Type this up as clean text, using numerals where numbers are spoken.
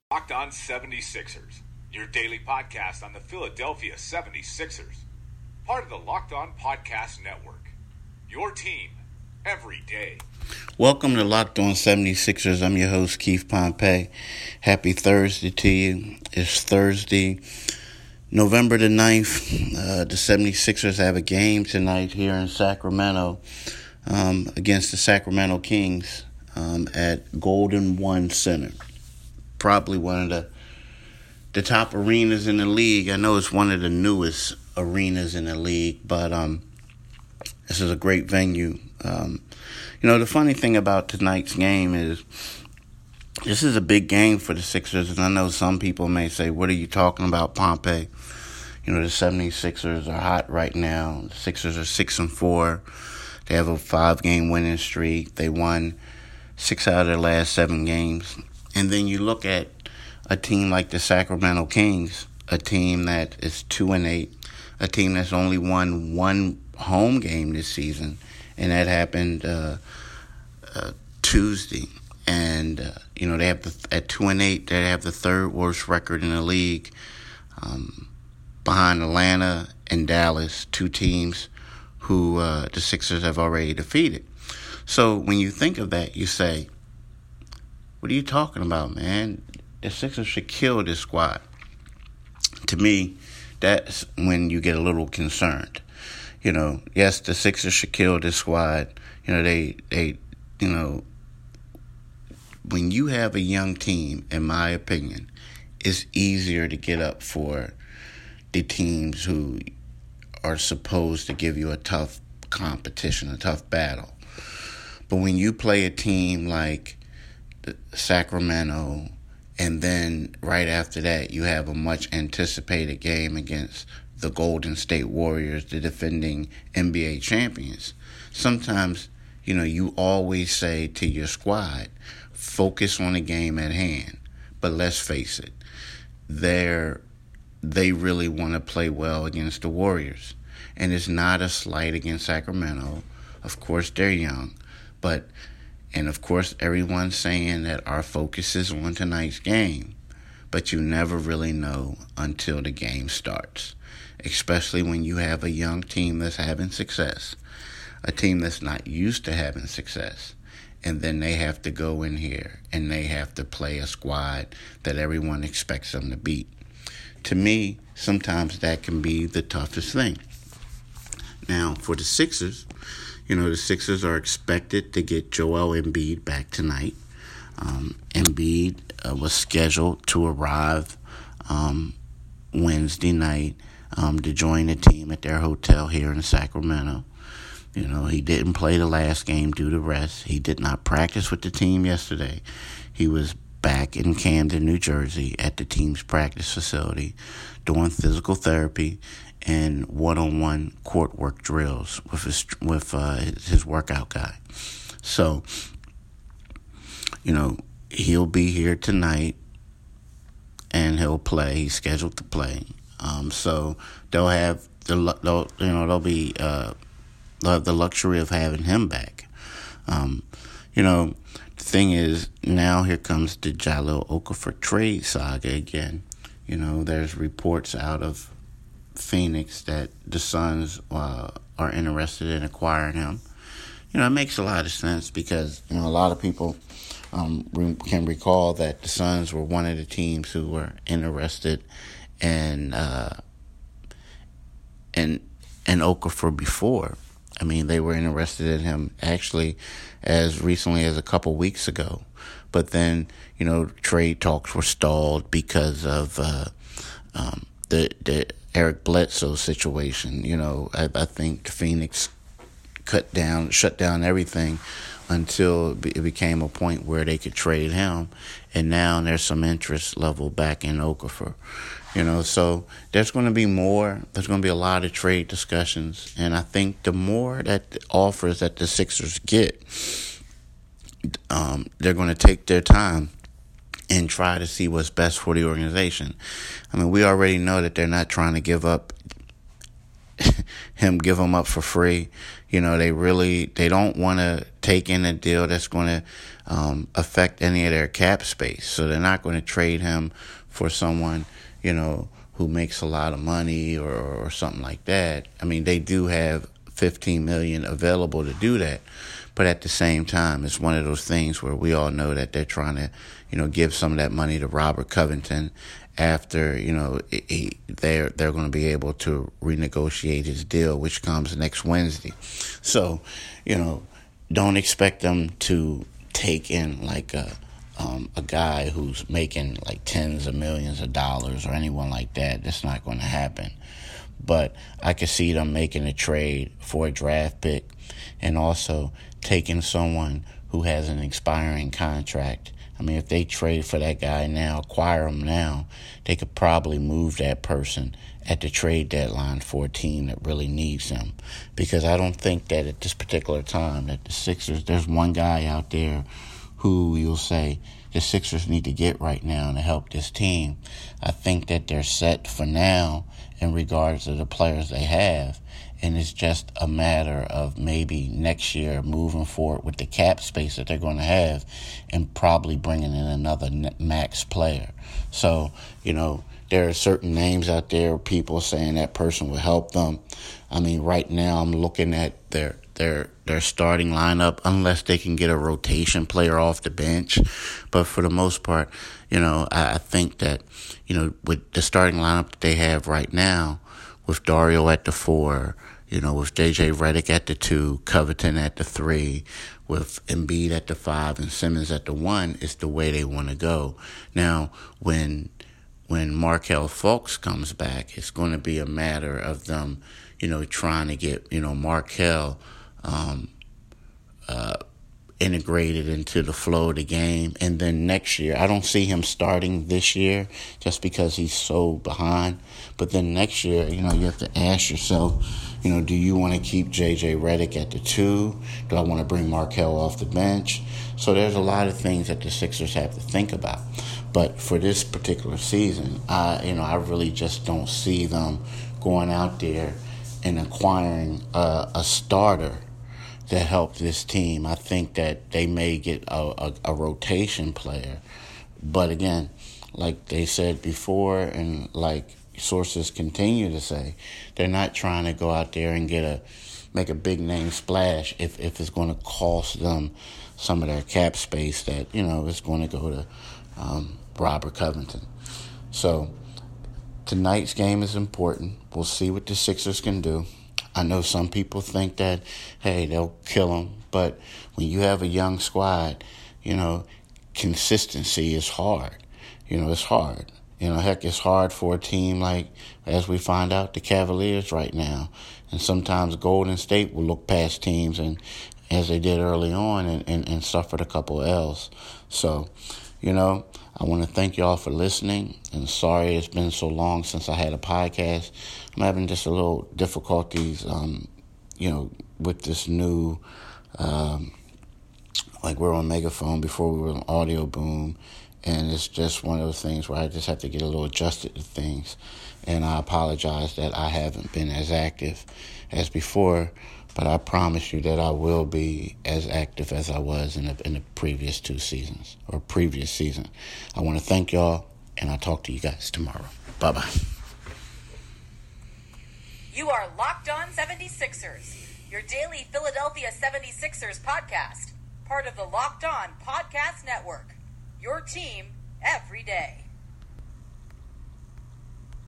Locked On 76ers, your daily podcast on the Philadelphia 76ers. Part of the Locked On Podcast Network. Your team every day. Welcome to Locked On 76ers. I'm your host, Keith Pompey. Happy Thursday to you. It's Thursday, November the 9th. The 76ers have a game tonight here in Sacramento against the Sacramento Kings at Golden One Center. Probably one of the top arenas in the league. I know it's one of the newest arenas in the league, but this is a great venue. The funny thing about tonight's game is this is a big game for the Sixers, and I know some people may say, what are you talking about, Pompey? The 76ers are hot right now. The Sixers are 6-4. They have a 5-game winning streak. They won 6 out of their last 7 games. And then you look at a team like the Sacramento Kings, a team that is 2-8, a team that's only won one home game this season, and that happened Tuesday. And they have at 2-8, they have the third worst record in the league, behind Atlanta and Dallas, two teams who the Sixers have already defeated. So when you think of that, you say, what are you talking about, man? The Sixers should kill this squad. To me, that's when you get a little concerned. Yes, the Sixers should kill this squad. When you have a young team, in my opinion, it's easier to get up for the teams who are supposed to give you a tough competition, a tough battle. But when you play a team like Sacramento, and then right after that you have a much anticipated game against the Golden State Warriors, the defending NBA champions. Sometimes, you always say to your squad, focus on the game at hand. But let's face it, they really want to play well against the Warriors. And it's not a slight against Sacramento. Of course, they're young. And of course, everyone's saying that our focus is on tonight's game. But you never really know until the game starts. Especially when you have a young team that's having success. A team that's not used to having success. And then they have to go in here and they have to play a squad that everyone expects them to beat. To me, sometimes that can be the toughest thing. Now, for the Sixers, the Sixers are expected to get Joel Embiid back tonight. Embiid was scheduled to arrive Wednesday night to join the team at their hotel here in Sacramento. He didn't play the last game due to rest. He did not practice with the team yesterday. He was back in Camden, New Jersey at the team's practice facility doing physical therapy and one-on-one court work drills with his workout guy. So, he'll be here tonight and he'll play. He's scheduled to play. So they'll have they'll have the luxury of having him back. The thing is, now here comes the Jahlil Okafor trade saga again. There's reports out of Phoenix that the Suns are interested in acquiring him. It makes a lot of sense because, a lot of people can recall that the Suns were one of the teams who were interested in Okafor before. They were interested in him actually as recently as a couple weeks ago. But then, trade talks were stalled because of the Eric Bledsoe situation. I think Phoenix shut down everything until it became a point where they could trade him. And now there's some interest level back in Okafor. So there's going to be more. There's going to be a lot of trade discussions. And I think the more that the offers that the Sixers get, they're going to take their time and try to see what's best for the organization. We already know that they're not trying to give up give him up for free. You know, they don't want to take in a deal that's going to affect any of their cap space. So they're not going to trade him for someone, you know, who makes a lot of money or something like that. I mean, they do have $15 million available to do that. But at the same time, it's one of those things where we all know that they're trying to, you know, give some of that money to Robert Covington after, you know, they're going to be able to renegotiate his deal, which comes next Wednesday. So, you know, don't expect them to take in like a guy who's making like tens of millions of dollars or anyone like that. That's not going to happen. But I could see them making a trade for a draft pick and also taking someone who has an expiring contract. I mean, if they trade for that guy now, acquire him now, they could probably move that person at the trade deadline for a team that really needs him. Because I don't think that at this particular time that the Sixers, there's one guy out there who you'll say the Sixers need to get right now to help this team. I think that they're set for now in regards to the players they have. And it's just a matter of maybe next year moving forward with the cap space that they're going to have and probably bringing in another max player. So, you know, there are certain names out there, people saying that person will help them. I mean, right now I'm looking at their starting lineup unless they can get a rotation player off the bench. But for the most part, you know, I think that, you know, with the starting lineup that they have right now, with Dario at the 4, you know, with J.J. Redick at the 2, Covington at the 3, with Embiid at the 5 and Simmons at the 1, is the way they want to go. Now, when Markelle Fultz comes back, it's going to be a matter of them, you know, trying to get, you know, Markelle integrated into the flow of the game. And then next year, I don't see him starting this year just because he's so behind. But then next year, you know, you have to ask yourself, you know, do you want to keep J.J. Redick at the 2? Do I want to bring Markelle off the bench? So there's a lot of things that the Sixers have to think about. But for this particular season, I really just don't see them going out there and acquiring a starter that help this team. I think that they may get a rotation player. But again, like they said before and like sources continue to say, they're not trying to go out there and make a big name splash if it's going to cost them some of their cap space that, you know, is going to go to Robert Covington. So tonight's game is important. We'll see what the Sixers can do. I know some people think that, hey, they'll kill them. But when you have a young squad, you know, consistency is hard. You know, it's hard. You know, heck, it's hard for a team like, as we find out, the Cavaliers right now. And sometimes Golden State will look past teams, and as they did early on, and suffered a couple L's. So, you know, I want to thank y'all for listening. And sorry it's been so long since I had a podcast. I'm having just a little difficulties, you know, with this new, like we're on Megaphone, before we were on Audio Boom. And it's just one of those things where I just have to get a little adjusted to things. And I apologize that I haven't been as active as before. But I promise you that I will be as active as I was in the previous 2 seasons, or previous season. I want to thank y'all, and I'll talk to you guys tomorrow. Bye-bye. You are Locked On 76ers, your daily Philadelphia 76ers podcast, part of the Locked On Podcast Network, your team every day.